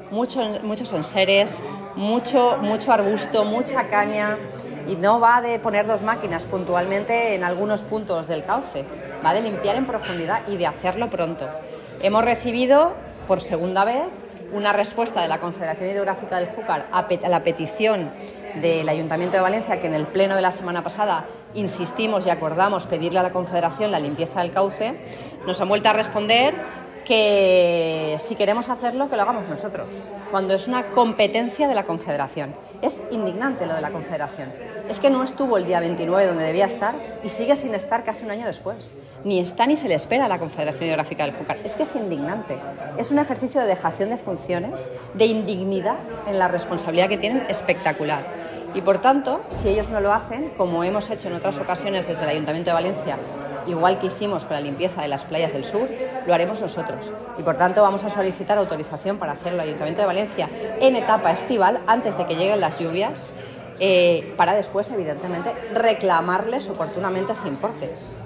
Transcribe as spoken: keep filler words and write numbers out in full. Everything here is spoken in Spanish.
mucho, muchos enseres, mucho, mucho arbusto, mucha caña, y no va de poner dos máquinas puntualmente en algunos puntos del cauce, va de limpiar en profundidad y de hacerlo pronto. Hemos recibido por segunda vez una respuesta de la Confederación Hidrográfica del Júcar a, pe- a la petición del Ayuntamiento de Valencia, que en el pleno de la semana pasada insistimos y acordamos pedirle a la Confederación la limpieza del cauce. Nos han vuelto a responder que si queremos hacerlo, que lo hagamos nosotros, cuando es una competencia de la Confederación. Es indignante lo de la Confederación. Es que no estuvo el día veintinueve donde debía estar y sigue sin estar casi un año después. Ni está ni se le espera a la Confederación Hidrográfica del Júcar. Es que es indignante. Es un ejercicio de dejación de funciones, de indignidad en la responsabilidad que tienen, espectacular. Y por tanto, si ellos no lo hacen, como hemos hecho en otras ocasiones desde el Ayuntamiento de Valencia, igual que hicimos con la limpieza de las playas del sur, lo haremos nosotros. Y por tanto vamos a solicitar autorización para hacerlo al Ayuntamiento de Valencia en etapa estival, antes de que lleguen las lluvias, eh, para después, evidentemente, reclamarles oportunamente ese importe.